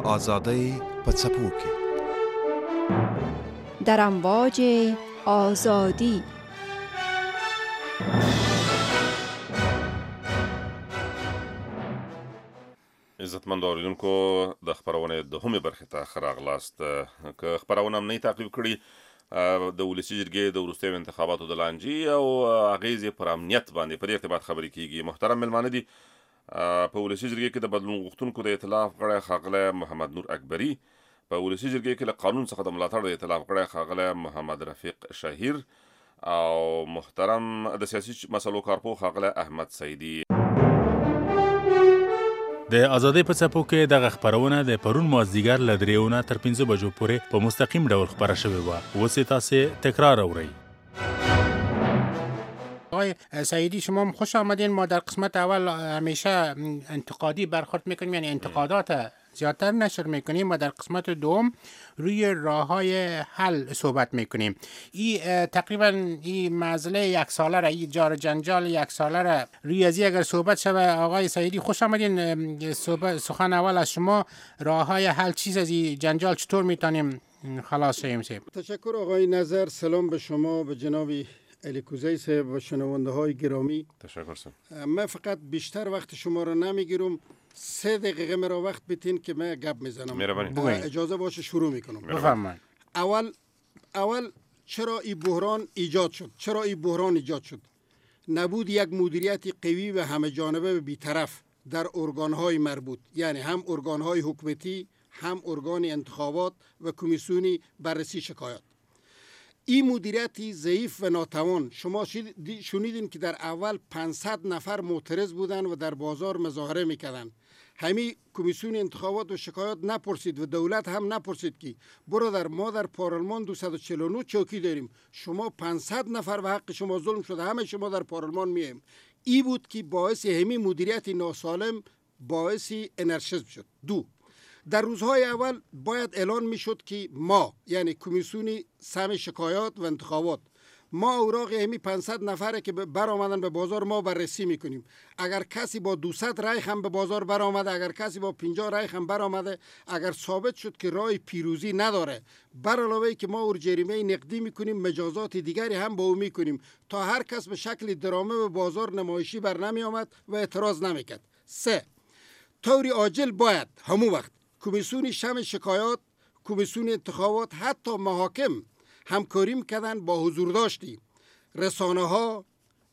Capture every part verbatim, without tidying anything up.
آزادی پڅپوکي در امواج آزادی. عزتمند اوریدونکو د خبرونه د همې برخې ته ښه راغلاست. که خبرونه هم نه تعقیب کړي د ولسي جرګې د وروستیو انتخاباتو د لانجې او اغیزې پر امنیت باندې په دې ارتباط خبرې کیږي. محترم ملمانه دي، په ولسي جرګې کې د بدلون غوښتونکو د ائتلاف غړی ښاغلی محمد نور اکبري، په ولسي جرګې کې له قانون څخه د ملاتړ د ائتلاف غړی ښاغلی محمد رفیق شهیر او محترم د سیاسي مسلو کارپوه ښاغلی احمد سیدي. د آزادۍ په څپو کې دغه خبرونه د پرون مازدیګر له دریو تر پنځه بجو پورې په مستقیم ډول خبره شوې وه. اوس یې تاسې تکرار اورئ. آقای سیدی، شما هم خوش آمدین. ما در قسمت اول همیشه انتقادی برخورد میکنیم، یعنی انتقادات زیادتر نشر میکنیم و در قسمت دوم روی راه های حل صحبت میکنیم. این تقریبا این معضله یک ساله را، این جار جنجال یک ساله را روی ازی اگر صحبت شود. آقای سیدی خوش آمدین. سخن اول از شما، راه های حل چیز از این جنجال چطور میتونیم خلاص شویم؟ تشکر آقای نظر. سلام به شما، به جناب علی کوزی صاحب و شنونده های گرامی. تشکر سم. من فقط بیشتر وقت شما را نمیگیرم، سه دقیقه مرا وقت بتین که من گپ میزنم. اجازه باشه شروع میکنم. بفرمایید. اول اول چرا این بحران ایجاد شد؟ چرا این بحران ایجاد شد؟ نبود یک مدیریت قوی و همه جانبه و بی‌طرف در ارگان‌های مربوط، یعنی هم ارگان‌های حکومتی، هم ارگان انتخابات و کمیسیون بررسی شکایات. این مدیریتی ضعیف و ناتوان، شما شنیدین که در اول پانصد نفر معترض بودن و در بازار مظاهره میکردن. همین کمیسیون انتخابات و شکایات نپرسید و دولت هم نپرسید که برادر ما در پارلمان دویست و چهل و نه چوکی داریم، شما پانصد نفر و حق شما ظلم شده، همه شما در پارلمان میایم. این بود که باعث همین مدیریت ناسالم باعث انرشیزم شد. دو، در روزهای اول باید اعلان میشد که ما، یعنی کمیسیون سم شکایات و انتخابات، ما اوراق همی پانصد نفره که برآمدن به بازار ما بررسی میکنیم. اگر کسی با دویست رای هم به بازار برآمده، اگر کسی با پنجاه رای هم برآمده، اگر ثابت شد که رای پیروزی نداره، بر علاوه که ما اور جریمه نقدی میکنیم، مجازات دیگری هم با او میکنیم تا هر کس به شکل درامه به بازار نمایشی بر نمی آمد و اعتراض نمیکرد. سه، طوری عاجل باید همون وقت کمیسیون شم شکایات، کمیسیون انتخابات، حتی محاکم همکاری میکردن با حضور داشتی رسانه ها،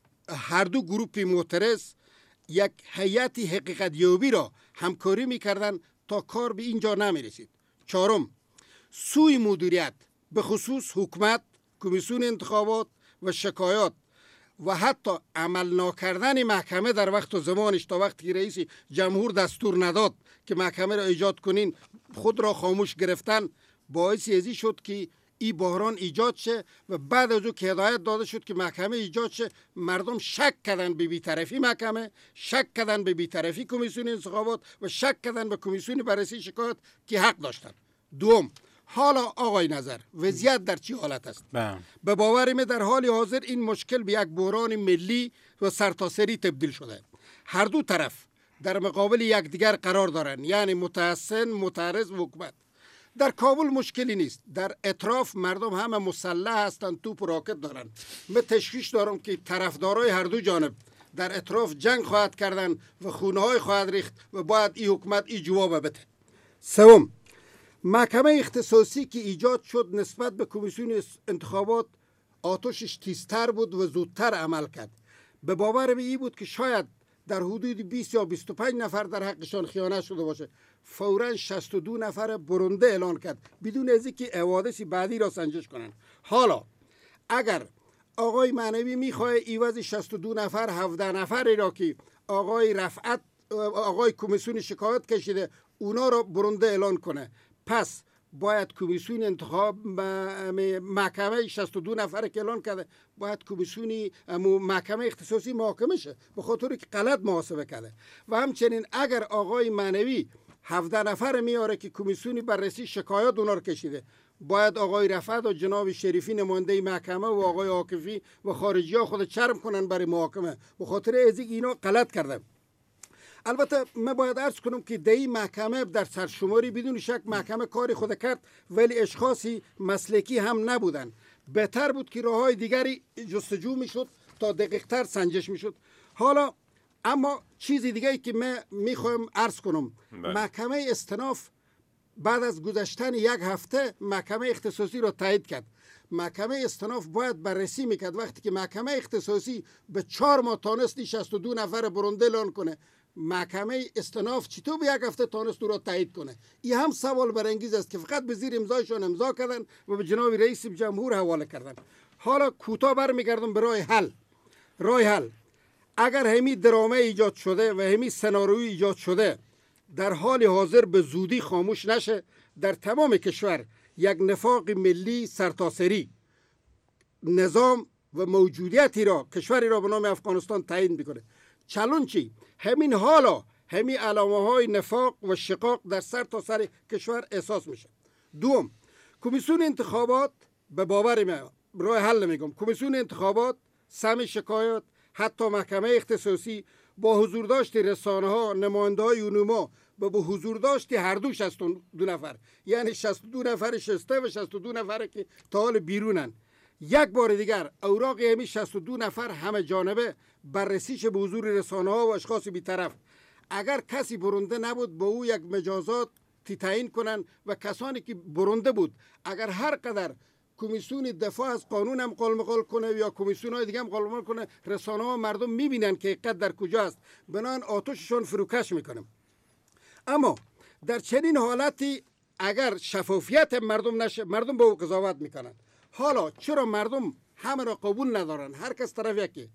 هر دو گروه معترض، یک هیئت حقیقت یابی را همکاری میکردن تا کار به اینجا نمیرسید. چهارم، سوی مدیریت به خصوص حکومت، کمیسیون انتخابات و شکایات و حتی عمل نکردن محکمه در وقت و زمانش، تا وقتی که رئیس جمهور دستور نداد که محکمه را ایجاد کنین، خود را خاموش گرفتن، باعث ازی شد که این بحران ایجاد شه و بعد از او که هدایت داده شد که محکمه ایجاد شه، مردم شک کردن به بی‌طرفی محکمه، شک کردن به بی‌طرفی کمیسیون انتخابات و شک کردن به کمیسیون بررسی شکایات که حق داشتن. دوم، حالا آقای نظر وضعیت در چی حالت است؟ به باور من در حال حاضر این مشکل به یک بحران ملی و سرتاسری تبدیل شده. هر دو طرف در مقابل یکدیگر قرار دارند، یعنی متحسن، معترض و حکومت. در کابل مشکلی نیست، در اطراف مردم همه مسلح هستند، توپ و راکت دارند. من تشخیص دارم که طرفدارای هر دو جانب در اطراف جنگ خواهد کردن و خونه‌های خواهد ریخت و باید این حکومت این جواب بده. سوم، محکمه اختصاصی که ایجاد شد نسبت به کمیسیون انتخابات آتشش تیزتر بود و زودتر عمل کرد. به باور من این بود که شاید در حدود بیست یا بیست و پنج نفر در حقشان خیانت شده باشه، فوراً شصت و دو نفر برنده اعلان کرد بدون از اینکه حوادث بعدی را سنجش کنند. حالا اگر آقای معنوی میخواه ایواز شصت و دو نفر هفده نفری را که آقای رفعت، آقای کمیسیون شکایت کشیده، اونا را برنده اعلان کنه، پس باید کمیسیون انتخاب محکمه شصت و دو نفر که اعلان کرده، باید کمیسیون محکمه اختصاصی محاکمه شه، به خاطر که غلط محاسبه کرده. و همچنین اگر آقای معنوی هفده نفر میاره که کمیسیون بررسی شکایات اونا رو کشیده، باید آقای رفعت و جناب شریفی نماینده محکمه و آقای عاکفی و خارجی ها خود چرم کنن برای محاکمه، به خاطر از اینا غلط کرده. البته من باید عرض کنم که در این محکمه در سرشماری بدون شک محکمه کار خود کرد، ولی اشخاصی مسلکی هم نبودن. بهتر بود که راههای دیگری جستجو میشد تا دقیقتر سنجش میشد. حالا اما چیزی دیگری که من میخوایم عرض کنم، محکمه استئناف بعد از گذشتن یک هفته محکمه اختصاصی را تایید کرد. محکمه استئناف باید بررسی میکرد. وقتی که محکمه اختصاصی به چهار ماه تانست شصت و دو نفر برنده اعلان کنه، محکمه استئناف چطور به یک هفته تانست او را تایید کنه؟ این هم سوال برانگیز است که فقط به زیر امضایشان امضا کردن و به جناب رئیس جمهور حواله کردن. حالا کوتاه برمیگردم به راه حل. راه حل اگر همین درامه ایجاد شده و همین سناریوی ایجاد شده در حال حاضر به زودی خاموش نشه، در تمام کشور یک نفاق ملی سرتاسری نظام و موجودیتی را کشوری را به نام افغانستان تعیین میکنه. چلونچی همین حالا همین علامه های نفاق و شقاق در سر تا سر کشور احساس میشه. دوم، کمیسیون انتخابات به باور من راه حل میگم، کمیسیون انتخابات، سم شکایات، حتی محکمه اختصاصی با حضور داشت رسانه ها، نماینده های اونوما و با حضور داشت هر دو شصت و دو نفر، یعنی شصت و دو نفر شسته و شصت و دو نفر که تا حال بیرونن، یک بار دیگر اوراق همین شصت و دو نفر همه جانبه بررسیش به حضور رسانه ها و اشخاص بی‌طرف. اگر کسی برنده نبود با او یک مجازات تعیین کنن و کسانی که برنده بود اگر هر قدر کمیسیون دفاع از قانون هم قال مقال کنه یا کمیسیون های دیگه هم قال مقال کنه، رسانه ها مردم میبینن که حقیقت در کجا است، بنان آتششون فروکش میکنم. اما در چنین حالتی اگر شفافیت مردم نشه، مردم به او قضاوت میکنن. حالا چرا مردم همه را قبول ندارن؟ هر کس طرف یکی.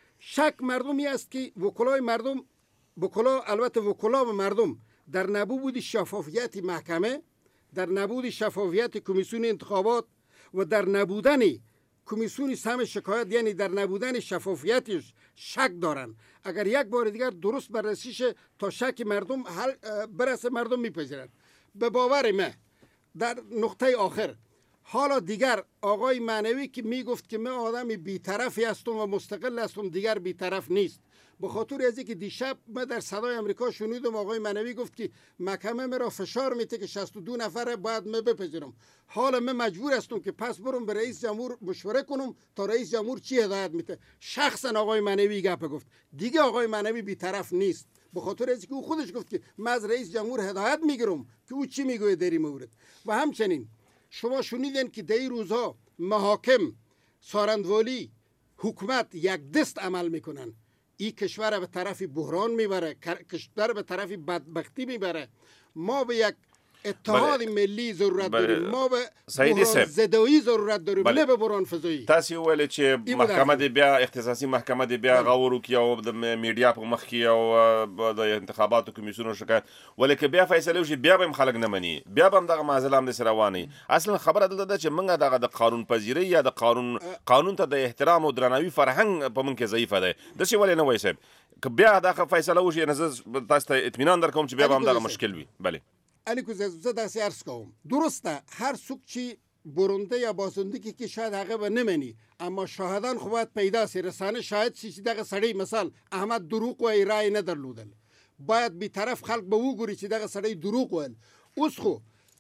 شک مردمی است که وکلای مردم، وکلا البته وکلا و مردم در نبود شفافیت محکمه، در نبود شفافیت کمیسیون انتخابات و در نبودن کمیسیون سم شکایت، یعنی در نبودن شفافیتش شک دارن. اگر یک بار دیگر درست بررسیش تا شک مردم حل برسه، مردم میپذیرن. به باور من در نقطه آخر، حالا دیگر آقای معنوی که میگفت که من آدم بی‌طرفی هستم و مستقل هستم، دیگر بی‌طرف نیست. به خاطر از اینکه دیشب من در صدای امریکا شنیدم آقای معنوی گفت که محکمه مرا فشار میده که شصت و دو نفر باید من بپذیرم. حالا من مجبور هستم که پس برم به رئیس جمهور مشوره کنم تا رئیس جمهور چی هدایت میده. شخصا آقای معنوی گپ گفت. دیگه آقای معنوی بی‌طرف نیست، به خاطر از اینکه او خودش گفت که من از رئیس جمهور هدایت میگیرم که او چی میگه در این مورد. و همچنین شما شنیدین که در این روزها محاکم، سارندوالی، حکومت یک دست عمل میکنن. این کشور به طرف بحران میبره، کشور به طرف بدبختی میبره. ما به یک اتحاد بله. ملی ضرورت بله. داریم. ما به بحران زدایی ضرورت داریم، بله. نه به بحران فضایی. تاسو ویل چې محکمه دی بیا اختصاصي محکمه دی بیا غوړو کې او د میډیا په مخ کې او د انتخاباتو کمیسیون شکایت ولیکه بیا فیصله وشي، بیا به خلک نه مني، بیا به دغه معضله هم د رواني. اصلا خبره دلته چې موږ دغه د قانون پذیری یا د قانون قانون ته د احترام او درناوي فرهنګ په من کې ضعیفه ده. د څه ولې نه وای صاحب که بیا دغه فیصله وشي، نه تاسو ته اطمینان درکوم چې بیا به هم دغه مشکل وي. بله علیکو زه داسې عرض کوم، درسته هر څوک چې برنده یا بازنده که شاید هغه به نمنی، اما شاهدان خو باید پیدا سي، رسانه شاهد شي چې دغه سړی مثال احمد دروغ وایي، رای نه درلودل، باید بی‌طرف خلک به وګوري چې دغه سړی دروغ ویل. اوس خو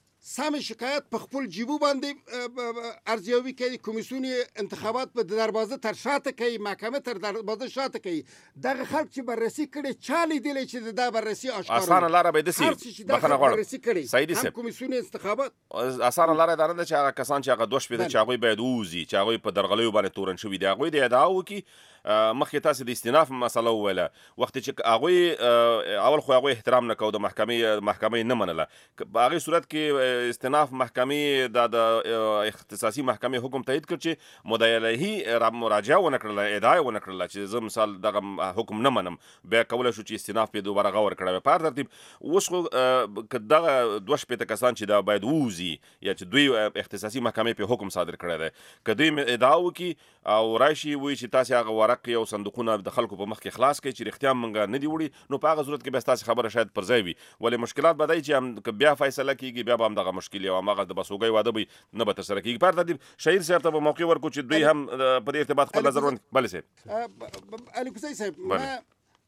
سم شکایت په خپل جیبو باندې ارزیابي کوي، کمیسیون انتخابات په دروازه تر شاته کوي، محکمه تر دروازه شاته کوي. دغه خلک چې بررسي کړي چا لیدلی چې دا بررسي اشکار اسانه لاره به دسي بخنه غواړم صحیح دي کمیسیون انتخابات اسانه لاره دا نه چې هغه کسان چې هغه دوه شپې چې هغه باید ووزي، چې هغه په درغلیو باندې تورن شوی دی، هغه د ادعا وکي مخکې تاسو د استیناف مسله وویله، وخت چې هغه اول خو هغه احترام نه کوي د محکمې محکمې نه منله، په هغه صورت کې استیناف محکمې د اختصاصي محکمې حکم تایید کړ چې مدعی را مراجعه ونه کړله، ادعا ونه کړله چې زه مثال دغه حکم نه منم، بیا کولی شو چې استیناف پې دوباره غور کړی. په هر ترتیب اوس خو که دغه دوه شپېته کسان چې دا باید ووځي یا چې دوی اختصاصي محکمې پې حکم صادر کړی دی، که دوی ادعا وکړي او راشي وایي چې تاسې هغه ورق او صندوقونه د خلکو په مخ کې خلاص کړئ چې رښتیا موږ نه دي وړي، نو په هغه صورت کې بیا ستاسې خبره شاید پر ځای وي. ولې مشکلات به دی چې بیا فیصله کېږي، بیا به هم دغه مشکل یا هماغه د بسوګۍ واده به نه به ترسره کېږي. په هر ترتیب شهیر صاحب ته به موقع ورکړو چې دوی هم په دې ارتباط خپل نظر ورکړي. بله صاحب. علیکوزی صاحب، ما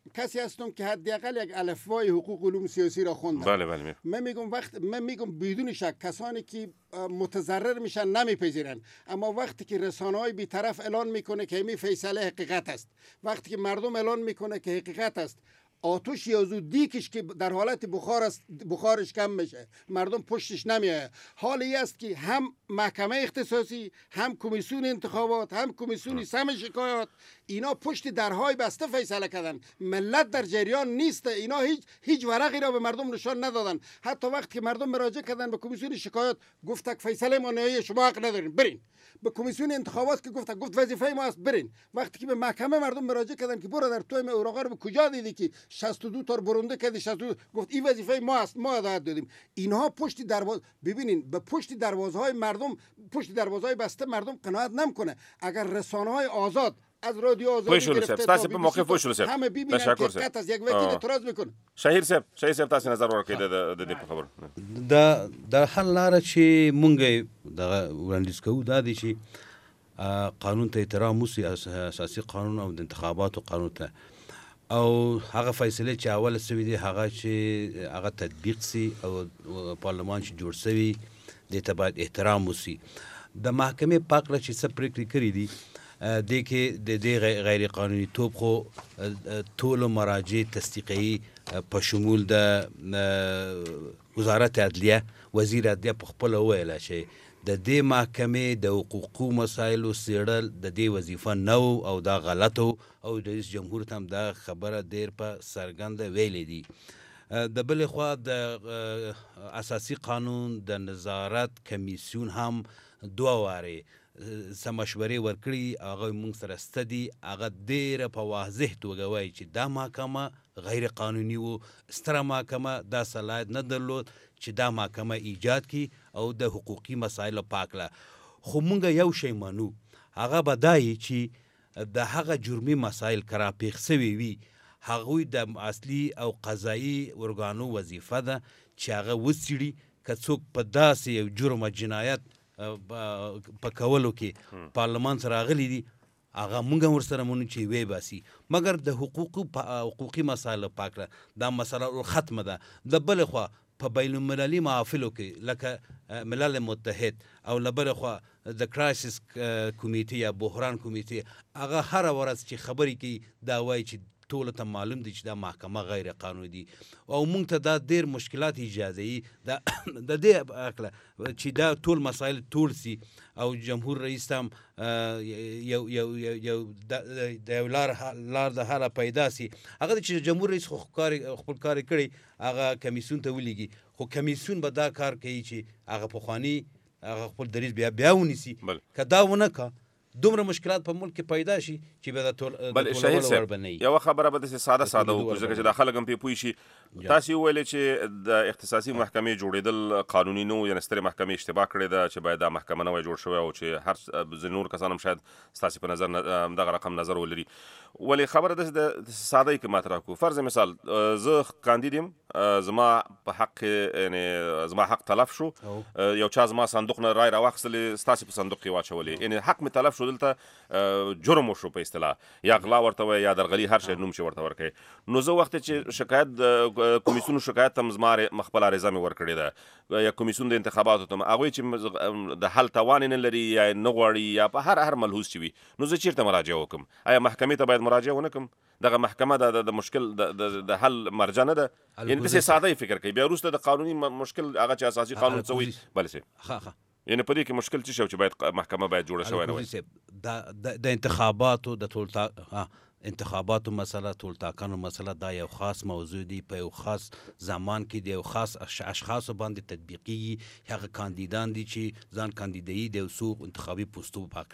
کسی هستم که حداقل یک الفبای حقوق علوم سیاسی را خوندم. بله بله. من میگم وقت من میگم بدون شک کسانی که متضرر میشن نمیپذیرن، اما وقتی که رسانه‌های بی‌طرف اعلان میکنه که این فیصله حقیقت است، وقتی که مردم اعلان میکنه که حقیقت است، آتش یا دیکش که در حالت بخار است، بخارش کم میشه، مردم پشتش نمیاد. حالی است که هم محکمه اختصاصی، هم کمیسیون انتخابات، هم کمیسیون سم شکایات، اینا پشت درهای بسته فیصله کردن. ملت در جریان نیست، اینا هیچ هیچ ورقی را به مردم نشان ندادن. حتی وقتی که مردم مراجعه کردن به کمیسیون شکایات، گفت که فیصله ما نهایی، شما حق ندارین، برین. به کمیسیون انتخابات که گفت گفت وظیفه ما است، برین. وقتی که به محکمه مردم مراجعه کردن که برو در توی اوراق رو کجا دیدی که شصت و دو تا برنده کردی، شصت و دو گفت این وظیفه ما است، ما هدایت دادیم. اینها پشت دروازه، ببینین به پشت دروازه‌های مردم، پشت دروازه‌های بسته مردم قناعت نمیکنه. اگر رسانه‌های آزاد از رادیو آزادی گرفته تاسو په موقع پوه شول صاحب. همه ببینن که حقیقت از یک وکیل اعتراض میکنه. شهیر صاحب شهیر صاحب تاسو نظر ورکړئ د دې په خبرو. دا د حل لاره چې مونږ د وړاندیز کوو دا دی چې قانون ته احترام وشي، اساسي قانون او د انتخاباتو قانون ته، او هغه فیصله چې اول سوي دي هغه چې هغه تطبیق سي او پارلمان چې جوړ سوي د ته باید احترام وشي. د محکمې پاکله چې څه پریکړې کړې دي د کې د دې غیر قانوني توپ خو ټول مراجع تصدیقي په شمول د وزارت عدلیه، وزیر عدلیه په خپل ویل چې د دې محکمې د حقوقو مسایلو څېړل د دې وظیفه نه او دا غلط او د رئیس جمهور ته هم دا خبره ډېر په څرګنده ویلې دي. د بلې خوا د اساسي قانون د نظارت کمیسیون هم دوه وارې څه مشورې ورکړي، هغه موږ سره سته دي. هغه ډېره په واضح توګه وایي چې دا محکمه غیر قانوني و، ستره محکمه دا صلاحیت نه درلود چې دا محکمه ایجاد کړي او د حقوقي مسایلو پاکله. خو موږ یو شی منو، هغه به دا وي چې د هغه جرمي مسایل که راپېښ سوي وي، هغوی د اصلي او قضایي ارګانو وظیفه ده چې هغه وڅېړي. که څوک په داسې یو جرم جنایت په کولو کې پارلمان سره راغلي دي، هغه موږ هم ورسره منو چې ویې باسي. مګر د حقوقو حقوقي مسایلو پاکله دا مسله ختمه ده. د بلې خوا په بین المللي محافلو کې لکه ملل متحد او له بلې خوا د کرایسس کمیټې یا بحران کمیټې، هغه هره ورځ چې خبرې کوي دا وایي چې ټولو ته معلوم دی چې دا محکمه غیر قانوني دي او موږ ته دا ډېر مشکلات ایجادوي. د دې عقله چې دا ټول مسایل ټول سي او جمهور رئیس هم یو یو یو د یو لار د حله پیدا سي. هغه چې جمهور رئیس خو خپل کار کړی، هغه کمیسیون ته ولیږي، خو کمیسیون به دا کار کوي چې هغه پخواني هغه خپل دریځ بیا بیا ونیسي. که دا ونه که دومره مشکلات په ملک کې پیدا شي چې به د ټول بل شهید صاحب یو خبره به داسې ساده ساده وکړو ځکه چې دا خلک هم پرې پوه شي. تاسې وویلې چې د اختصاصي محکمې جوړېدل قانوني نه و، یعنې سترې محکمې اشتباه کړې ده چې باید دا محکمه نوی جوړ شوی او چې هر ځینې نور کسان هم شاید ستاسې په نظر دغه رقم نظر ولري. ولې خبره داسې د ساده کې مطرح کړو. فرض مثال زه کاندید یم، زما په حق یعنې زما حق تلف شو، یو چا زما صندوق نه رای راواخیستلې، ستاسې په صندوق کې واچولې، یعنې حق مې تلف شو، دلته جرم وشو په اصطلاح، یا غلا ورته وایي یا درغلي، هر شی نوم چې ورته ورکوي. نو زه وخت چې شکایت د کمیسیون شکایت ته زما خپل عریضه مې ورکړې ده یا کمیسیون د انتخاباتو ته، هغوی چې د حل توان نه لري یا نه غواړي یا په هر هر ملحوظ چې وي، نو زه چیرته مراجعه وکړم؟ آیا محکمې ته باید مراجعه ونه کړم؟ دغه محکمه د مشکل د حل مرجع نه ده؟ یعنې داسې ساده یې فکر کوي، بیا وروسته د قانوني مشکل هغه چې اساسي قانون څه وایي. بله صاحب یعنې په دې کې مشکل څه شو چې باید محکمه باید جوړه شوی نه وای؟ د انتخاباتو د ټول انتخاباتو مسله، ټول ټاکنو مسله، دا یو خاص موضوع دی، په یو خاص زمان کې د یو خاص اشخاصو باندې تطبیقیږي. هغه کاندیدان دي چې ځان کاندیدوي د یو څو انتخابي پوستو په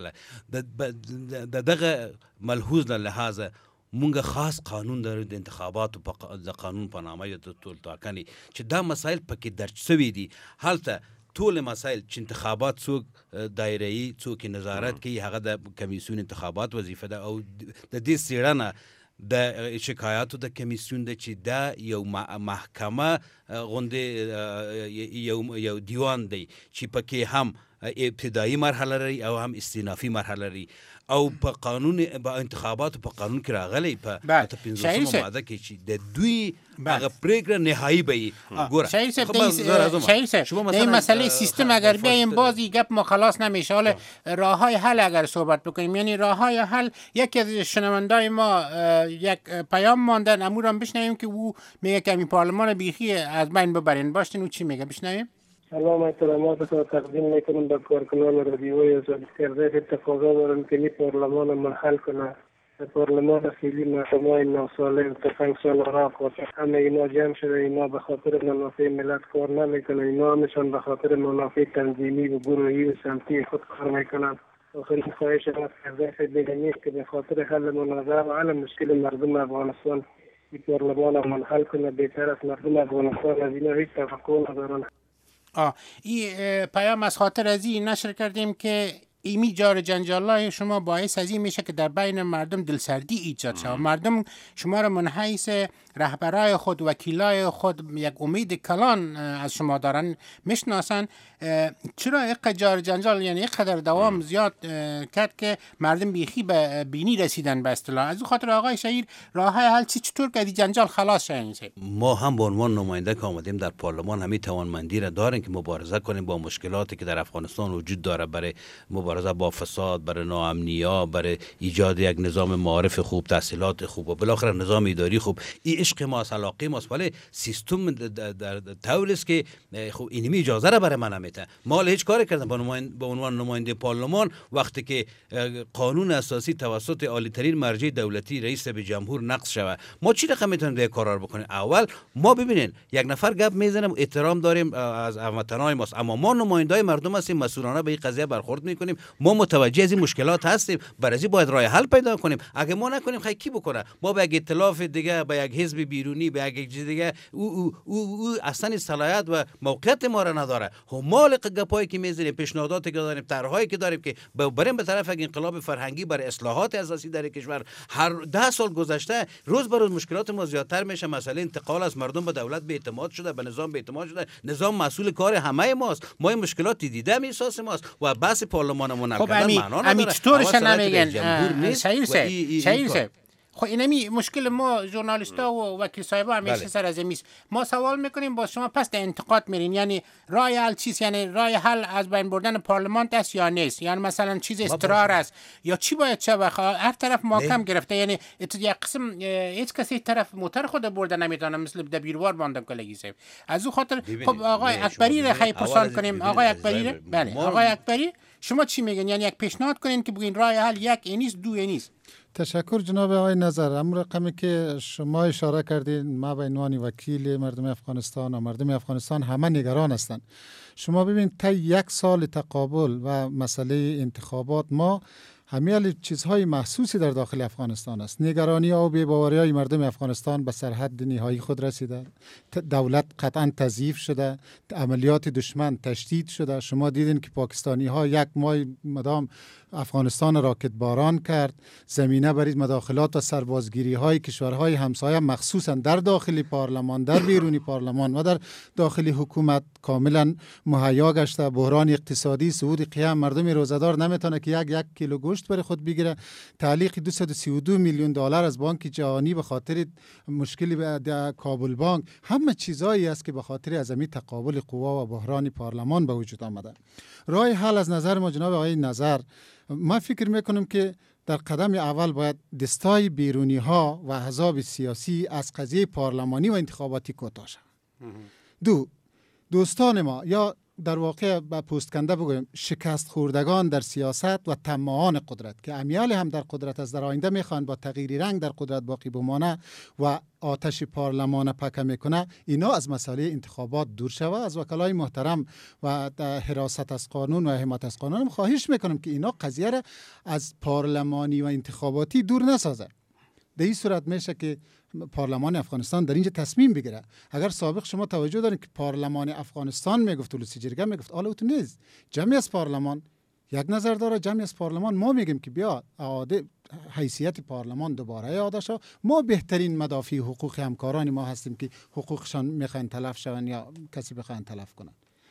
هکله. د دغه ملحوظ له لحاظه مونږ خاص قانون لرو د انتخاباتو د قانون په نامه د ټول ټاکنې چې دا مسایل پکې درج سوي دي. هلته ټول مسایل چې انتخابات څوک دایره‌ای څوک نظارت کوي، هغه د کمیسیون انتخابات وظیفه ده او د دې څېړنه د شکایاتو د کمیسیون ده چې دا یو محکمه غوندې یو یو دیوان دی چې پکې هم ابتدایی مرحله لري او هم استینافي مرحله لري او په قانون په انتخاباتو په قانون کې راغلي په پنځوسمه ماده کې چې د دوی هغه پریکړه نهایی به ګوره شهیر صاحب شهیر صاحب این مسئله سیستم اگر بیایم بازی گپ ما خلاص نمیشه. حالا راههای حل اگر صحبت بکنیم، یعنی راههای حل، یکی از شنوندای ما یک پیام ماندن امورم بشنویم که او میگه که این پارلمان بیخی از بین ببرین. باشین او چی میگه بشنویم. سلام احترامات را تقدیم میکنم به کارکنان رادیوی آزادی. سرده تقاضا دارم که این پارلمان منحل کنه. پارلمان فعلی مردمای ناسالم تا پنج سال راه خواست، همه اینا جمع شده، اینا به خاطر منافع ملت کار نمیکنن، اینا همشان به خاطر منافع تنظیمی و گروهی و سمتی خود کار میکنن. آخرین خواهش ما سرده خدمتی که به خاطر حل منازعه و حل مشکل مردم افغانستان این پارلمان منحل کنه. بهتر است مردم افغانستان از اینا هیچ توقع ندارن. آه این پیام از خاطر از این نشر کردیم که ایمی جار جنجالای شما باعث از این میشه که در بین مردم دلسردی ایجاد شود. مردم شما را من حیث رهبرای خود، وکیلای خود یک امید کلان از شما دارن میشناسن. چرا اینقدر جار جنجال، یعنی اینقدر دوام زیاد کرد که مردم بیخی به بینی رسیدن به اصطلاح؟ از اون خاطر آقای شهیر راه حل چی چطور که دی جنجال خلاص شه؟ ما هم به عنوان نماینده که آمدیم در پارلمان همین توانمندی را داریم که مبارزه کنیم با مشکلاتی که در افغانستان وجود داره، برای مبارزه با فساد، برای ناامنی‌ها، برای ایجاد یک نظام معارف خوب، تحصیلات خوب و بالاخره نظام اداری خوب. این عشق ما است، علاقه ما است، ولی سیستم در طوری است که خب اینمی اجازه را برای من نمیده. ما هیچ کاری کردم به عنوان نماینده پارلمان وقتی که قانون اساسی توسط عالی ترین مرجع دولتی رئیس به جمهور نقض شود، ما چی رقم میتونیم ده کارا رو بکنیم؟ اول ما ببینین یک نفر گپ میزنه، احترام داریم از هموطنای ماست، اما ما نمایندای مردم هستیم، مسئولانه به این قضیه برخورد میکنیم. ما متوجه از این مشکلات هستیم، برای این باید راه حل پیدا کنیم. اگه ما نکنیم خیلی کی بکنه؟ ما به یک ائتلاف دیگه، به یک حزب بیرونی، به یک چیز دیگه او او او, او اصلا صلاحیت و موقعیت ما را نداره. هم مال گپایی که میزنیم، پیشنهاداتی که داریم، طرحهایی که داریم که بریم به طرف یک انقلاب فرهنگی برای اصلاحات اساسی در کشور. هر ده سال گذشته روز به روز مشکلات ما زیادتر میشه. مسئله انتقال از مردم به دولت به اعتماد شده، به نظام به اعتماد شده. نظام مسئول کار همه ماست. ما این مشکلات دیدیم، احساس ماست و بحث پارلمان ما خب امی امی چطورش نمیگن شهیر صاحب شهیر صاحب خب اینمی مشکل ما ژورنالیستا و وکیل صاحبا همیشه سر از میست. ما سوال میکنیم با شما پس در انتقاد میرین، یعنی راه حل چیست؟ یعنی راه حل از بین بردن پارلمان است یا نیست؟ یعنی مثلا چیز استقرار است یا چی باید شه؟ هر طرف محکم گرفته، یعنی یک قسم هیچ کسی طرف موتر خود برده نمیتونه، مثل دبیروار باندم کلگی صاحب. از اون خاطر خب آقای اکبری را خیلی پرسان کنیم. آقای اکبری بله آقای اکبری شما چی میگن؟ یعنی یک پیشنهاد کنین که بگین راه حل یک نیست، دو نیست. تشکر جناب آقای نظر. امر رقمی که شما اشاره کردین، ما به عنوان وکیل مردم افغانستان و مردم افغانستان همه نگران هستند. شما ببینید تا یک سال تقابل و مسئله انتخابات ما همه چیزهای محسوسی در داخل افغانستان است. نگرانی ها و بی‌باوری های مردم افغانستان به سرحد نهایی خود رسیده. دولت قطعا تضعیف شده، عملیات دشمن تشدید شده. شما دیدین که پاکستانی ها یک ماه مدام افغانستان راکت باران کرد، زمینه برای مداخلات و سربازگیری های کشورهای همسایه مخصوصا در داخل پارلمان، در بیرونی پارلمان و در داخل حکومت کاملا مهیا گشته. بحران اقتصادی، صعود قیام، مردم روزدار نمیتونه که یک یک کیلو گوشت برای خود بگیره. تعلیق دویست و سی و دو میلیون دلار از بانک جهانی به خاطر مشکلی در کابل بانک، همه چیزایی است که به خاطر عظمی تقابل قوا و بحران پارلمان به وجود آمده. راه حل از نظر ما جناب آقای نظر، ما فکر میکنم که در قدم اول باید دستای بیرونی ها و احزاب سیاسی از قضیه پارلمانی و انتخاباتی کوتاه شوند. دو، دوستان ما یا در واقع به پوستکنده بگویم شکست خوردگان در سیاست و طماعان قدرت که امیال هم در قدرت از در آینده میخوان با تغییر رنگ در قدرت باقی بمانه و آتش پارلمان پکه میکنه، اینا از مسئله انتخابات دور شوه. از وکلای محترم و حراست از قانون و حمایت از قانون خواهش میکنم که اینا قضیه را از پارلمانی و انتخاباتی دور نسازه. در این صورت میشه که پارلمان افغانستان در اینجا تصمیم بگیره. اگر سابق شما توجه دارین که پارلمان افغانستان میگفت، ولسی جرگه میگفت، حالا تو نیست. جمعی از پارلمان یک نظر داره، جمعی از پارلمان ما میگیم که بیا اعاده حیثیت پارلمان دوباره اعاده شو. ما بهترین مدافع حقوق همکاران ما هستیم که حقوقشان میخوان تلف شون یا کسی بخوان تلف کنن.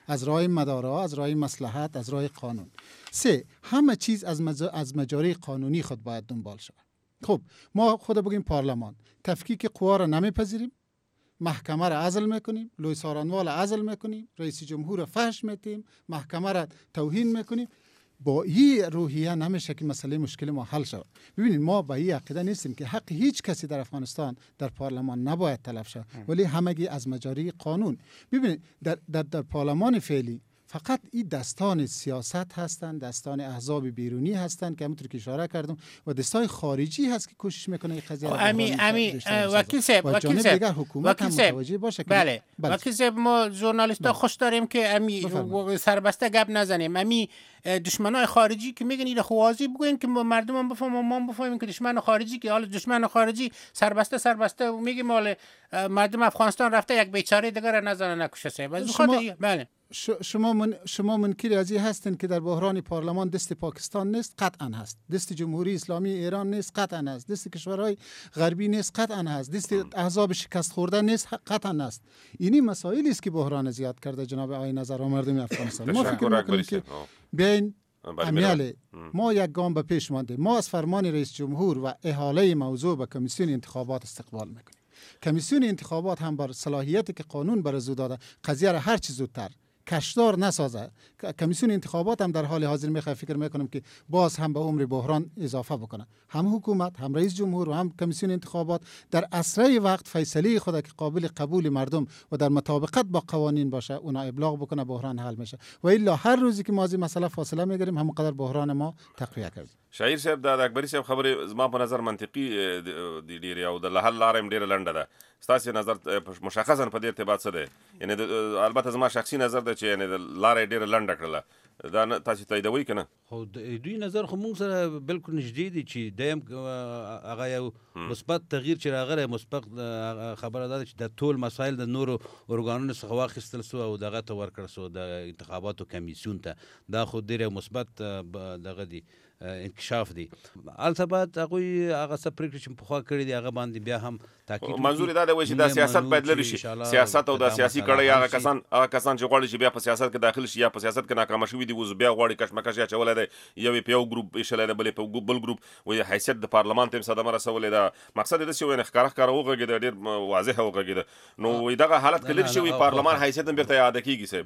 از راه مدارا، از راه مصلحت، از راه قانون. سه، همه چیز از مز... از مجاری قانونی خود باید دنبال شود. خب ما خود بگیم پارلمان تفکیک قوا را نمیپذیریم، محکمه را عزل میکنیم، لوی سارنوال را عزل میکنیم، رئیس جمهور را فحش میتیم، محکمه را توهین میکنیم. با این روحیه نمیشه که مسئله مشکل ما حل شود. ببینید ما با این عقیده نیستیم که حق هیچ کسی در افغانستان در پارلمان نباید تلف شود، ولی همگی از مجاری قانون. ببینید در, در, در پارلمان فعلی فقط این دستان سیاست هستند، دستان احزاب بیرونی هستند که همونطور که اشاره کردم، و دستای خارجی هست که کوشش میکنه این قضیه امی امی وکیل صاحب وکیل صاحب حکومت هم متوجه باشه. بله وکیل صاحب ما ژورنالیستا خوش داریم که امی سربسته گپ نزنیم. امی دشمنای خارجی که میگن این خوازی بگوین که مردم هم بفهمن، ما بفهمیم که دشمن خارجی که حالا دشمن خارجی سربسته سربسته میگه مال مردم افغانستان رفته یک بیچاره دیگه را نزنه نکشه صاحب. از خاطر بله شما من شما منکر از این هستین که در بحران پارلمان دست پاکستان نیست؟ قطعا هست. دست جمهوری اسلامی ایران نیست؟ قطعا هست. دست کشورهای غربی نیست؟ قطعا هست. دست احزاب شکست خورده نیست؟ قطعا هست. اینی مسائلی است که بحران زیاد کرده جناب آقای نظر مردم افغانستان. ما فکر می‌کنیم که بیاین امیاله ما یک گام به پیش مانده. ما از فرمان رئیس جمهور و احاله موضوع به کمیسیون انتخابات استقبال میکنیم. کمیسیون انتخابات هم بر صلاحیتی که قانون برای داده قضیه را هر چه زودتر کشدار نسازه. کمیسیون انتخابات هم در حال حاضر میخواد فکر میکنم که باز هم به عمر بحران اضافه بکنه. هم حکومت، هم رئیس جمهور و هم کمیسیون انتخابات در اسرع وقت فیصله خود که قابل قبول مردم و در مطابقت با قوانین باشه اونا ابلاغ بکنه، بحران حل میشه. و الا هر روزی که ما از این مسئله فاصله میگیریم همونقدر بحران ما تقویه کردیم. شاعر صاحب د اکبري صاحب خبرې زما په نظر منطقي دي ډېرې او د حل لاره هم ډېره لنډه ده. ستاسې نظر مشخصا په دې ارتباط څه دی؟ یعنی البته زما شخصي نظر دی چې یعنی د لاره ډېره لنډه کړله. دا تاسو تاییدوئ که نه؟ خو دوی نظر خو موږ سره بالکل نږدې دي چې دیم هغه یو مثبت تغییر چې راغلی، مثبت خبره ده چې د ټول مسایل د نورو ارګانونو څخه واخیستل سو او دغه ته ورکړل سو د انتخاباتو کمیسیون ته. دا خو ډېر مثبت دغه دی انکشاف دی. البته بعد هغوی هغه څه پرېکړې چې پخوا کړي دي هغه باندې بیا هم تاکید منظور یې دا دی چې دا سیاست باید لرې شي. سیاست او دا سیاسي کړۍ هغه کسان هغه کسان چې غواړي چې بیا په سیاست کې داخل شي یا په سیاست کې ناکامه شوي دي اوس بیا غواړي کشمکش یې اچولی دی، یو یې په یو ګروپ ایښلی دی، بل یې په بل ګروپ وایي حیثیت د پارلمان ته یې صدمه رسولې ده. مقصد یې داسې وایي ښکاره ښکاره وغږېده، ډېر واضحه وغږېده. نو وایي دغه حالت که لرې شي وایي پارلمان حیثیت هم بېرته اعاده کېږي صاحب.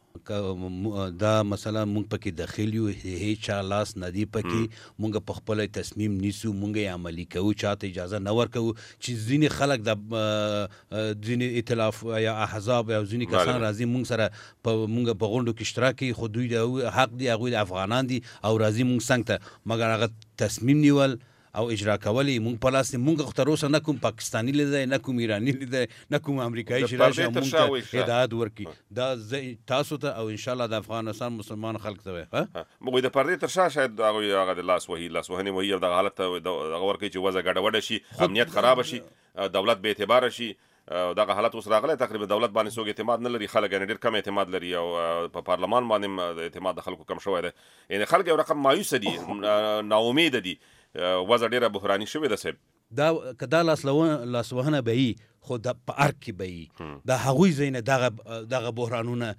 دا مثلا مونږ پکې داخل یو، هیڅ چا لاس نه دی پکې، مونږ په خپل تصمیم نیسو، مونږ یې عملي کوو، چاته اجازه نه ورکوو چې ځینې خلک د ځینې ائتلاف یا احزاب یا ځینې کسان راځي مونږ سره په مونږ په غونډو کې اشتراک کوي، خو دوی د حق دی، هغوی د افغانان دي او راځي مونږ څنګ ته، مګر هغه تصمیم نیول او اجرا کولی مونږ په لاس مونږ خو تر اوسه نه کوم پاکستاني لیدی، نه کوم ایراني لیدی، نه کوم امریکایي چې راشي مونږ ته هدایت ورکړي. دا تاسو ته او انشاءالله د افغانستان مسلمان خلک ته وایي موږ د پردې تر شا شاید هغوی هغه د لاس وهي لاس وهنې وهي او دغه حالت ته هغه ورکوي چې وضع ګډوډه شي، امنیت خرابه شي، دولت بې اعتباره شي. دغه حالت اوس راغلی، تقریبا دولت باندې څوک اعتماد نه لري، خلک یعنې ډېر کم اعتماد لري او په پارلمان باندې اعتماد د خلکو کم شوی دی. یعنې خلک یو رقم مایوسه دي، ناامیده دي، وضع ډېره بحراني شوې ده صاحب. دا که دا لاسوهنه به وي خو د په ارګ کې به وي، د هغوی ځای نه دغه بحرانونه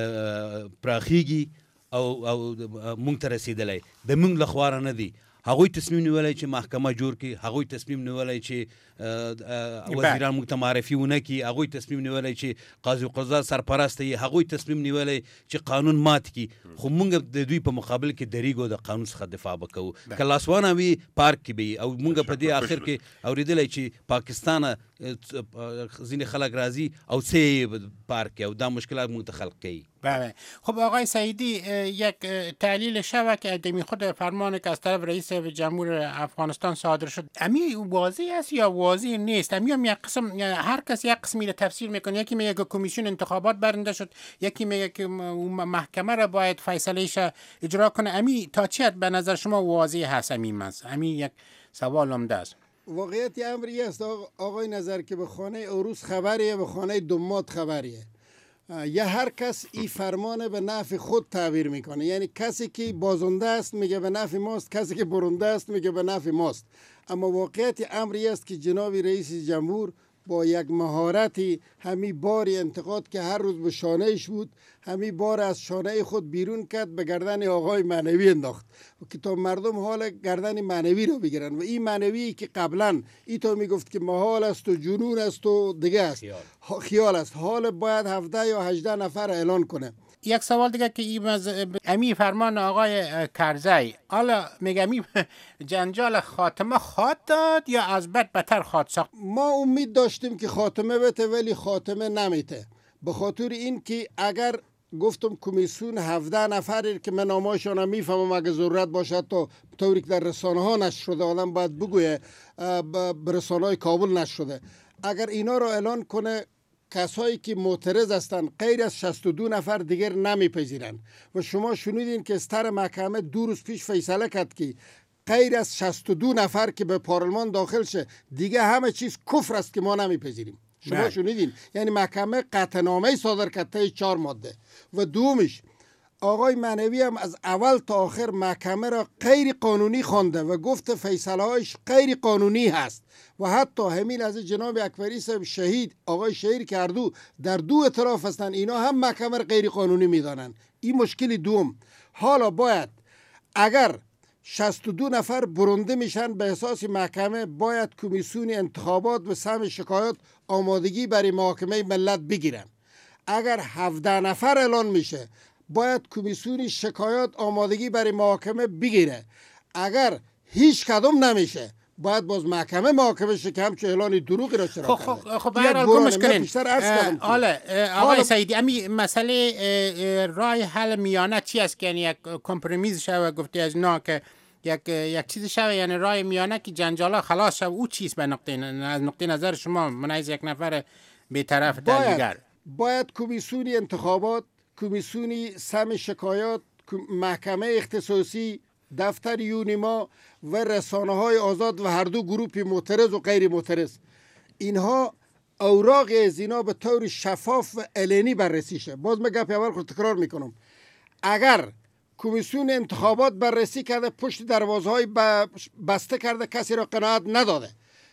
پراخیږي او او مونږ ته رسېدلی د مونږ له خوا نه دي. هغوی تصمیم نیولی چې محکمه جوړ کړي، هغوی تصمیم نیولی چې وزیران موږ ته معرفي ونه کړي، هغوی تصمیم نیولی چې قاضي قضات سرپرست وي، هغوی تصمیم نیولی چې قانون مات کړي. خو موږ د دوی په مقابل کې درېږو، د قانون څخه دفاع به کوو. که لاسوانه وي پارک کې به وي او موږ په دې آخر کې اورېدلی چې پاکستانه ځینې خلک راځي او څه یې پارک او دا مشکلات موږ ته خلق کوي. بله. خب آقای سعیدی یک تحلیل شود که دمی خود فرمان که از طرف رئیس جمهور افغانستان صادر شد امی واضح است یا واضح نیست؟ امی هم یک قسم هر کس یک قسمی رو تفسیر میکنه، یکی میگه که کمیسیون انتخابات برنده شد، یکی میگه که محکمه را باید فیصلهش اجرا کنه. امی تا چه حد به نظر شما واضح هست؟ امی مز امی یک سوال عمده است. واقعیت امری است آقای نظر که به خانه عروس خبریه، به خانه دماد خبریه. یا هر کس این فرمان به نفع خود تعبیر میکنه، یعنی کسی که بازنده است میگه به نفع ماست، کسی که برنده است میگه به نفع ماست. اما واقعیت امری است که جناب رئیس جمهور با یک مهارتی همی بار انتقاد که هر روز به شانهش بود، همی بار از شانه خود بیرون کرد، به گردن آقای معنوی انداخت که تا مردم حال گردن معنوی رو بگیرن. و این معنوی که قبلا ای تو میگفت که محال است و جنون است و دیگه است، خیال, خیال است، حال باید هفده یا هجده نفر اعلان کنه. یک سوال دیگه که این از امی فرمان آقای کرزی، حالا میگم این جنجال خاتمه خواد داد یا از بد بدتر خواد ساخت؟ ما امید داشتیم که خاتمه بته ولی خاتمه نمیته، به خاطر این که اگر گفتم کمیسیون هفده نفر که من نامایشان میفهمم اگه ضرورت باشد تا طوری که در رسانه ها نشر شده آدم باید بگویه به رسانه های کابل نشر شده، اگر اینا را اعلان کنه کسایی که معترض هستند غیر از شصت و دو نفر دیگر نمیپذیرند. و شما شنیدین که استر محکمه دو روز پیش فیصله کرد که غیر از شصت و دو نفر که به پارلمان داخل شه دیگه همه چیز کفر است که ما نمیپذیریم. شما شنیدین؟ یعنی محکمه قطعنامه صادر کرد تا چهار ماده. و دومش آقای معنوی هم از اول تا آخر محکمه را غیر قانونی خوانده و گفت فیصله هایش غیر قانونی هست. و حتی همین از جناب اکبری صاحب شهید آقای شهیر کردو در دو اعتراف هستند، اینا هم محکمه را غیر قانونی میدانند. این مشکل دوم. حالا باید اگر شصت و دو نفر برنده میشن به احساس محکمه، باید کمیسیون انتخابات به سهم شکایات آمادگی برای محاکمه ملت بگیرن. اگر هفده نفر اعلان میشه باید کمیسیون شکایات آمادگی برای محاکمه بگیره. اگر هیچ کدام نمیشه باید باز محکمه محاکمه شه که همچون اعلان دروغی را چرا کرده. خب خب برای گمش کنین. حالا آقای سعیدی امی مسئله رای حل میانه چی است که یعنی یک کمپرومیز شوه گفتی از نا که یک یک چیز شوه، یعنی رای میانه که جنجالا خلاص شوه، او چیست به نقطه از نقطه نظر شما من از یک نفر بی‌طرف در دیگر؟ باید کمیسیونی انتخابات، کمیسیونی سهم شکایات، محکمه اختصاصی، دفتر یونیما و رسانه های آزاد و هر دو گروپ معترض و غیر معترض، اینها اوراق از اینا به طور شفاف و علنی بررسی شه. باز من گپ اول خود تکرار میکنم، اگر کمیسیون انتخابات بررسی کرده پشت دروازه های بسته کرده کسی را قناعت نداده،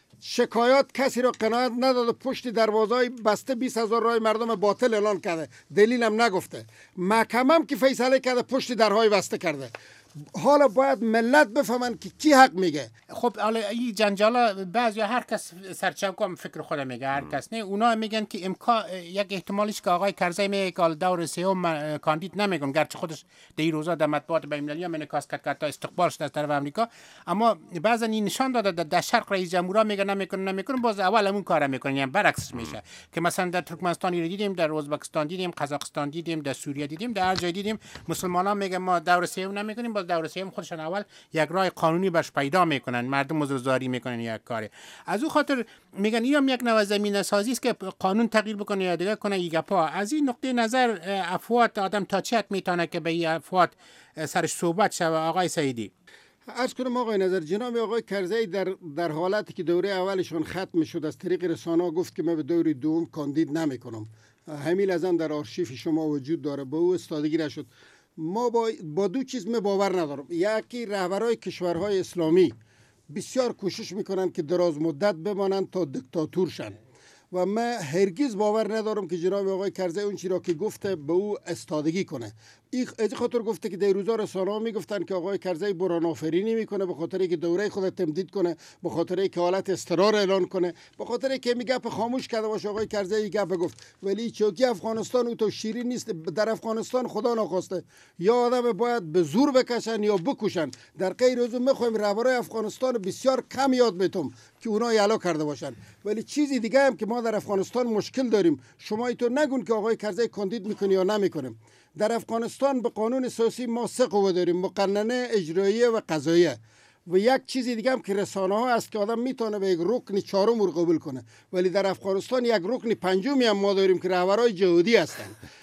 شکایات کسی را قناعت نداده پشت دروازه های بسته بیست هزار رای مردم باطل اعلان کرده، دلیلم نگفته، محکمه هم که فیصله کرده پشت درهای بسته کرده. حالا باید ملت بفهمن که کی حق میگه. خب حالا این جنجالا بعضی هر کس سرچوکم فکر خود میگه، هر کس نه، اونا میگن که امکان یک احتمالیش که آقای کرزی میگه که دور سوم کاندید نمیگن، گرچه خودش در این روزا در مطبوعات بین‌المللی هم انعکاس کرد تا استقبال شده از طرف آمریکا، اما بعضا این نشان داده در شرق رئیس جمهورا میگه نمیکنن نمیکنن، باز اول همون کارا میکنن، یعنی برعکسش میشه که مثلا در ترکمنستان دیدیم، در ازبکستان دیدیم، قزاقستان دیدیم، در سوریه دیدیم، در هر جای دیدیم مسلمانان میگن ما دور سوم نمیکنیم، باز دور سوم خودشون اول یک راه قانونی برش پیدا میکنن، مردم عذرزاری میکنن یک کاری. از اون خاطر میگن اینم یک نوع زمینه سازی است که قانون تغییر بکنه یا دیگه کنه. یک پا از این نقطه نظر افوات آدم تا چه حد میتونه که به این افوات سرش صحبت شوه؟ آقای سعیدی عرض کنم آقای نظر، جناب آقای کرزی در در حالتی که دوره اولشون ختم شد از طریق رسانه گفت که من به دوره دوم کاندید نمیکنم، همین ازم در آرشیف شما وجود داره، به او استادگی نشد. ما با, با دو چیز می باور ندارم، یکی رهبرای کشورهای اسلامی بسیار کوشش میکنن که دراز مدت بمانند تا دیکتاتور شن و من هرگز باور ندارم که جناب آقای کرزی اون چیزی را که گفته به او استادگی کنه. این از خاطر گفته که در روزا رسانه‌ها میگفتن که آقای کرزی بران آفرینی میکنه به خاطر اینکه دوره خود تمدید کنه، به خاطر اینکه حالت استقرار اعلان کنه، به خاطر اینکه می گپ خاموش کرده باشه. آقای کرزی گپ گفت، ولی چوکی افغانستان او تو شیرین نیست. در افغانستان خدا ناخواسته یا آدم باید به زور بکشن یا بکشن. در غیر از اون میخوایم رهبرای افغانستان بسیار کم یاد بتم که اونا یلا کرده باشن. ولی چیزی دیگه هم که ما در افغانستان مشکل داریم، شما اینطور نگون که آقای کرزی کاندید میکنه یا نمیکنه. در افغانستان به قانون اساسی ما سه قوه داریم، مقننه، اجراییه و قضاییه. و یک چیزی دیگه هم که رسانه ها است که آدم میتونه به یک رکن چهارم رو قبول کنه، ولی در افغانستان یک رکن پنجمی هم ما داریم که رهبرای جهادی هستند.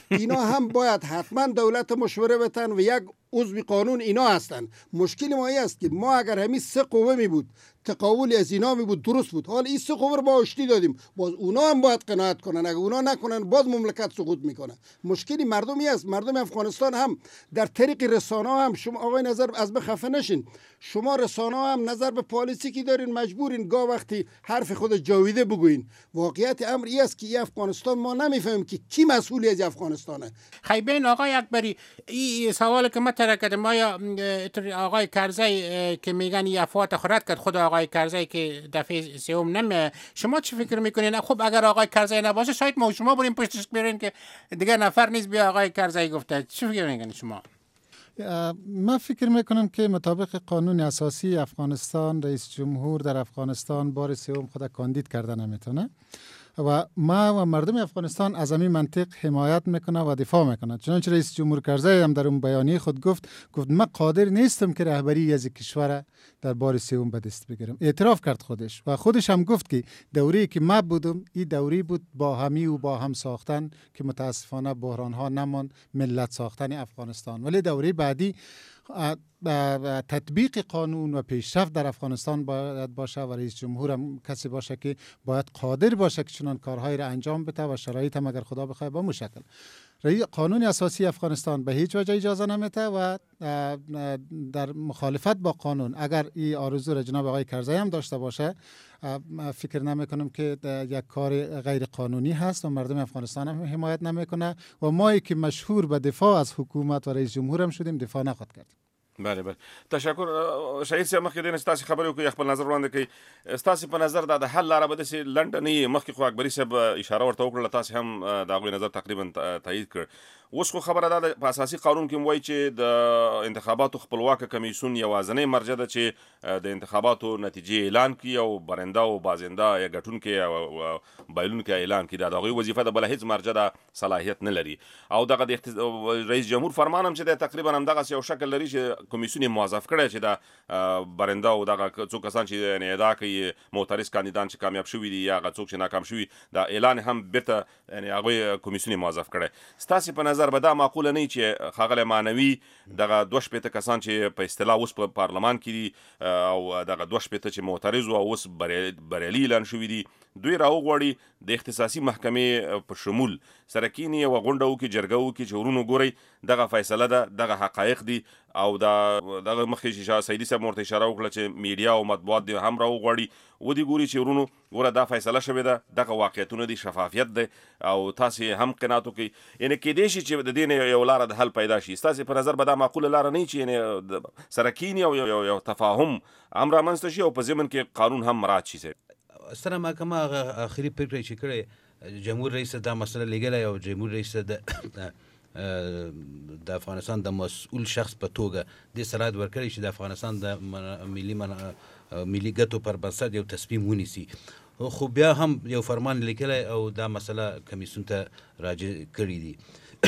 اینا هم باید حتما دولت مشوره بتن و یک عضو قانون اینا هستن. مشکل ما این است که ما اگر همین سه قوه می بود تقابل از اینا می بود درست بود، حال این سه قوه رو با آشتی دادیم، باز اونا هم باید قناعت کنن، اگر اونا نکنن باز مملکت سقوط میکنه. مشکلی مردمی است. مردم افغانستان هم در طریق رسانه هم، شما آقای نظر از به خفه نشین، شما رسانه هم نظر به پالیسی که دارین مجبورین گاه وقتی حرف خود جاویده بگوین. واقعیت امر این است که این افغانستان ما نمیفهمیم که کی مسئولی از افغانستانه. خیبین آقای اکبری، این سوال که مطرح کردم، ما یا آقای کرزی که میگن یه افوات خورد کرد، خود آقای کرزی که دفعه سوم نمیه، شما چی فکر میکنین؟ خب اگر آقای کرزی نباشه شاید ما شما بریم پشتش برین که دیگه نفر نیست بیا آقای کرزی گفته. چی فکر میکنین شما؟ من فکر میکنم که مطابق قانون اساسی افغانستان رئیس جمهور در افغانستان بار سوم خود کاندید کرده نمیتونه و ما و مردم افغانستان از همین منطق حمایت میکنه و دفاع میکنه. چنانچه رئیس جمهور کرزی هم در اون بیانیه خود گفت گفت من قادر نیستم که رهبری از کشور در بار سوم به دست بگیرم. اعتراف کرد خودش و خودش هم گفت که دوری که من بودم این دوری بود با همی و با هم ساختن که متاسفانه بحران ها نمان ملت ساختن افغانستان، ولی دوری بعدی تطبیق قانون و پیشرفت در افغانستان باید باشه و رئیس جمهور هم کسی باشه که باید قادر باشه که چنان کارهایی را انجام بده و شرایط هم اگر خدا بخواد با مشکل. قانون اساسی افغانستان به هیچ وجه اجازه نمیده و در مخالفت با قانون اگر این آرزو را جناب آقای کرزی هم داشته باشه، فکر نمی کنم که یک کار غیر قانونی هست و مردم افغانستان هم حمایت نمیکنه و ما که مشهور به دفاع از حکومت و رئیس جمهور هم شدیم دفاع نخواهد کرد. بله بله تشکر. شهید صاحب مخکې دین ستاسو خبرې وکړي، خپل نظر وړاندې کړي. ستاسو په نظر دا د حل لاره به داسې لنډه نه وي؟ مخکې خو اکبري صاحب اشاره ورته وکړله، تاسو هم د هغوی نظر تقریبا تایید کړ. اوس خو خبره دا ده په اساسي قانون کې وایي چې د انتخاباتو خپلواکه کمیسیون یوازینۍ مرجع ده چې د انتخاباتو نتیجې اعلان کړي او برنده او بازنده یا ګټونکی او بایلونکی اعلان کړي. دا د هغوی وظیفه ده، بله هېڅ مرجع دا صلاحیت نه لري. او دغه د رئیس جمهور فرمان هم چې دی تقریبا همدغسې یو شکل لري چې کمیسیون یې موظف کړی چې دا برنده او دغه څو کسان چې یعنې ادعا کوي معترض کاندیدان چې کامیاب شوي دي یا هغه څوک چې ناکام شوي، دا اعلان هم بیرته یعنې هغوی کمیسیون یې موظف کړی. ستاسې په نظر به دا معقوله نه وي چې ښاغلی معنوي دغه دوه شپېته کسان چې په اصطلاح اوس په پارلمان کې دي او دغه دوه شپېته چې معترض وو او اوس بریالي اعلان شوي دي، دوی راوغواړي د اختصاصي محکمې په شمول سره کینی یوه غونډه وکړي، جرګه وکړي چې ورونو ګورئ دغه فیصله ده، دغه حقایق دي او دا دغه مخکې چې سیدي صاحب ورته اشاره وکړه چې میډیا او مطبوعات دې هم راوغواړي ودې ګوري چې ورونو ګوره دا فیصله شوې ده، دغه واقعیتونه دي، شفافیت دی او تاسې هم قناعت وکړئ. یعنې کیدای شي چې د دې نه یو لاره د حل پیدا شي. ستاسې په نظر به دا معقوله لاره نه وي چې یعنې سره کیني او یو تفاهم هم رامنځته شي او په ضمن کې قانون هم مراعات شي؟ ستره محکمه هغه اخري پرېکړه چې کړې جمهور رئیس دا مسله لګیلی او جمهور رئیس د د افغانستان د مسؤل شخص په توګه دې صلاحیت ورکړی چې د افغانستان د ملي ملي ګټو پر بنسټ یو تصمیم ونیسي. خو بیا هم یو فرمان لیکلی او دا مسله کمیسیون ته راجع کړي دي.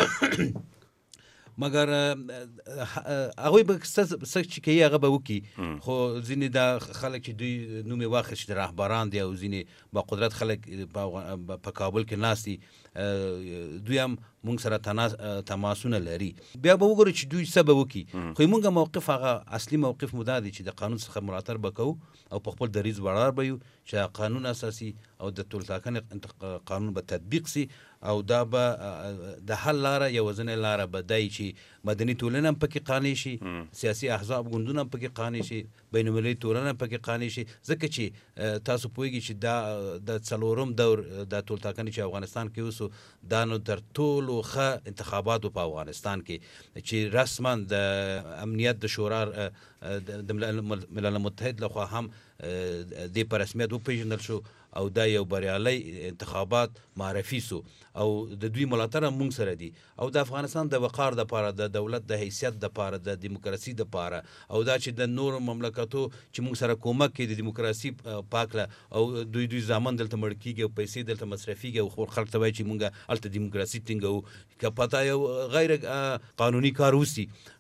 مګر هغوی به څه چې کوي هغه به وکړي، خو ځینې دا خلک چې دوی نوم یې واخیست چې رهبران دي او ځینې با قدرت خلک په کابل کې ناست دي، دوی هم مونږ سره تماسونه لري. بیا به وګورو چې دوی څه به وکړي. خو مونږ موقف هغه اصلي موقف مو دا دی چې د قانون څخه ملاتړ به کوو او په خپل دریځ ولاړ به یو چې قانون اساسي او د ټولټاکنې قانون به تطبیق سي او دا به د حل لاره یوازینۍ لاره به دی چې مدني ټولنه هم پکې قانع شي، سیاسي احزاب ګوندونه هم پکې قانع شي، بین المللي ټولنه هم پکې قانع شي. ځکه چې تاسو پوهیږئ چې دا د څلورم دور د ټولټاکنې چې افغانستان کې اوس دا نو تر ټولو ښه انتخاباتو په افغانستان کې چې رسما د امنیت د شورا د ملل متحد لخوا هم دې په رسمیت وپېژندل شو او دا یو بریالی انتخابات معرفي سو او د دوی ملاتړ هم مونږ سره دي او د افغانستان د وقار دپاره د دولت د حیثیت دپاره د دیموکراسي دپاره او دا چې د نورو مملکتو چې مونږ سره کومک کوي د دیموکراسي پاکله او دوی دوی زامن دلته مړ کېږي او پیسې دلته مصرفېږي او خلک ته وایي چې مونږ هلته دیموکراسي ټینګوو، که پته یو غیر قانوني کار وسي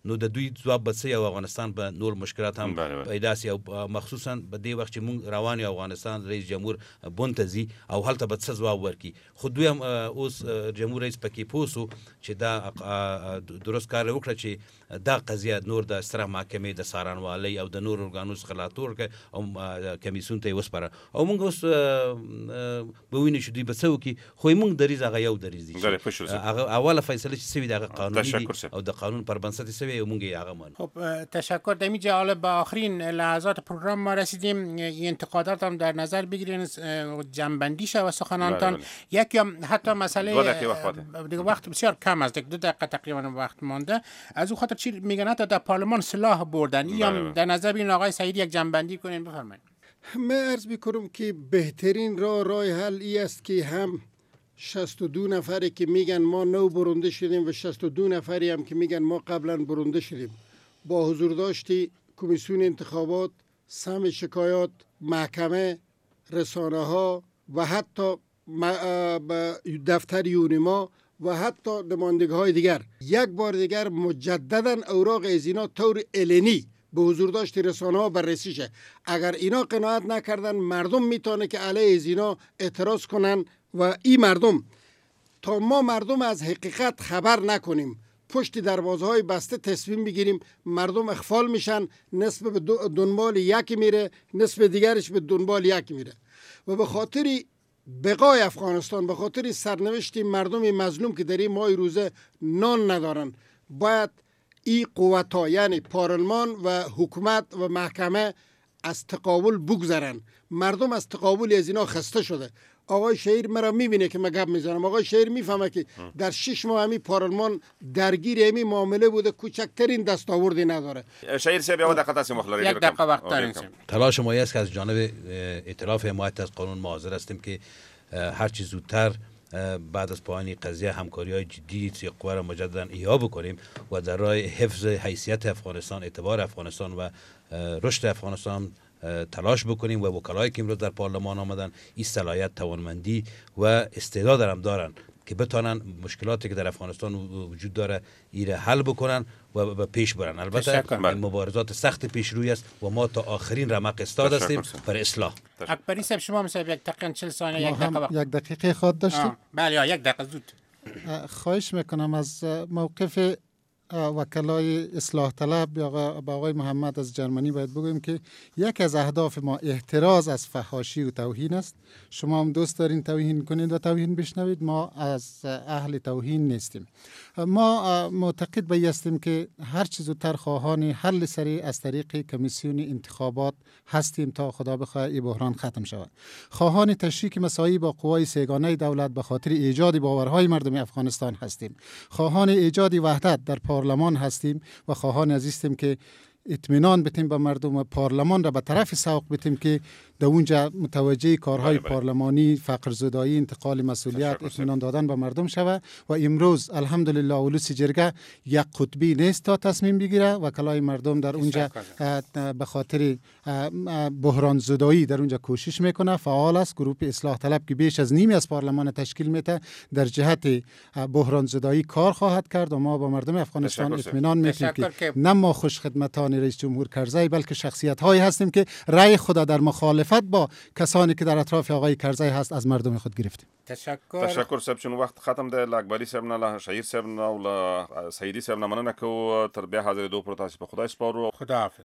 نو د دوی ځواب به څه او افغانستان به نور مشکلات هم بله، بله. پیدا سي او مخصوصا په دې وخت چې مونږ روان یو افغانستان رئیس جمهور بون ته ځي او هلته به څه ځواب ورکړي. خو دوی هم اوس جمهور رئیس پکې پوه سو چې دا درست کار وکړه چې دا قضیه نور د ستره محکمې د څارنوالۍ او د نور ارګانو څخه لاتور کړه او کمیسیون ته یې وسپاره او مونږ اوس به وینو چې دوی به څه وکړي. خو موږ دریځ هغه یو دریځ دی هغه اوله فیصله چې سوي د قانوني او د قانون پر بنسټ سوي موږ یې هغه منو. خب تشکر. در اینجا حالا به آخرین لحظات پروگرام ما رسیدیم. انتقادات هم در نظر بگیرین، جنبندی شود سخنانتان. یکی هم حتی مسئله دیگه وقت بسیار کم است، دو دقیقه تقریبا وقت مانده. از اون خاطر چی میگن حتی در پارلمان سلاح بردن، این هم در نظر بگیرین. آقای سعیدی یک جنبندی کنین بفرمایید. من عرض میکنم که بهترین راه راه حل ای است که هم شصت و دو نفری که میگن ما نو برنده شدیم و شصت و دو نفری هم که میگن ما قبلا برنده شدیم با حضور داشتی کمیسیون انتخابات، سم شکایات، محکمه، رسانه ها و حتی دفتر یونما و حتی نمایندگی های دیگر یک بار دیگر مجددا اوراق از اینا طور علنی به حضور داشتی رسانه ها بررسی شه. اگر اینا قناعت نکردن مردم میتونه که علیه از اینا اعتراض کنن و این مردم تا ما مردم از حقیقت خبر نکنیم پشت دروازه های بسته تصمیم بگیریم مردم اخفال میشن، نصف به دنبال یکی میره، نصف دیگرش به دنبال یکی میره و به خاطر بقای افغانستان، به خاطر سرنوشت مردم مظلوم که در این ماه روزه نان ندارن باید این قوت ها یعنی پارلمان و حکومت و محکمه از تقابل بگذرن. مردم از تقابل از اینا خسته شده. آقای شهیر مرا میبینه که من گپ میزنم، آقای شهیر میفهمه که در شش ماه همی پارلمان درگیر همی معامله بوده، کوچکترین دستاوردی نداره. شهیر صاحب یه دقیقه تاسو مخلری یک دقیقه وقت دارین. تلاش ما است که از جانب ائتلاف حمایت از قانون ما حاضر هستیم که هر چی زودتر بعد از پایان قضیه همکاری های جدی سی قوا را مجددا احیا بکنیم و در راه حفظ حیثیت افغانستان، اعتبار افغانستان و رشد افغانستان تلاش بکنیم و وکلایی که امروز در پارلمان آمدن این صلاحیت، توانمندی و استعداد هم دارن که بتونن مشکلاتی که در افغانستان وجود داره ایره حل بکنن و به پیش برن. البته این مبارزات سخت پیش روی است و ما تا آخرین رمق استاد هستیم بر اصلاح. اکبری صاحب شما مثلا یک دقیقه چهل ثانیه یک دقیقه وقت. یک دقیقه خود داشتیم. بله یک دقیقه زود. خواهش میکنم از موقف وکلای اصلاح طلب یا با آقای محمد از جرمنی باید بگویم که یک از اهداف ما احتراز از فحاشی و توهین است. شما هم دوست دارین توهین کنید و توهین بشنوید، ما از اهل توهین نیستیم. ما معتقد به هستیم که هر چه زودتر خواهان حل سریع از طریق کمیسیون انتخابات هستیم تا خدا بخواه این بحران ختم شود. خواهان تشریک مساعی با قوای سیگانه دولت به خاطر ایجاد باورهای مردم افغانستان هستیم. خواهان ایجاد وحدت در پارلمان هستیم و خواهان عزیزیم که اطمینان بتیم به مردم، پارلمان را به طرف سوق بتیم که در اونجا متوجه کارهای بله بله. پارلمانی، فقر زدایی، انتقال مسئولیت، اطمینان دادن به مردم شود و امروز الحمدلله اولوس جرگه یک قطبی نیست تا تصمیم بگیره. وکلای مردم در اونجا به خاطر بحران زدایی در اونجا کوشش میکنه، فعال است. گروه اصلاح طلب که بیش از نیمی از پارلمان تشکیل میده در جهت بحران زدایی کار خواهد کرد و ما با مردم افغانستان اطمینان میتیم که نه ما خوش خدمتان رئیس جمهور کرزی بلکه شخصیت هایی هستیم که رأی خود در مخالفت با کسانی که در اطراف آقای کرزی هست از مردم خود گرفتیم. تشکر. تشکر صاحب چون وخت ختم ده لاکبری صاحب نه له شهیر صاحب نه او له سعیدی صاحب نه مننه کو تر بیا حاضر دو پروتاس په خدای سپارو. خدا حافظ.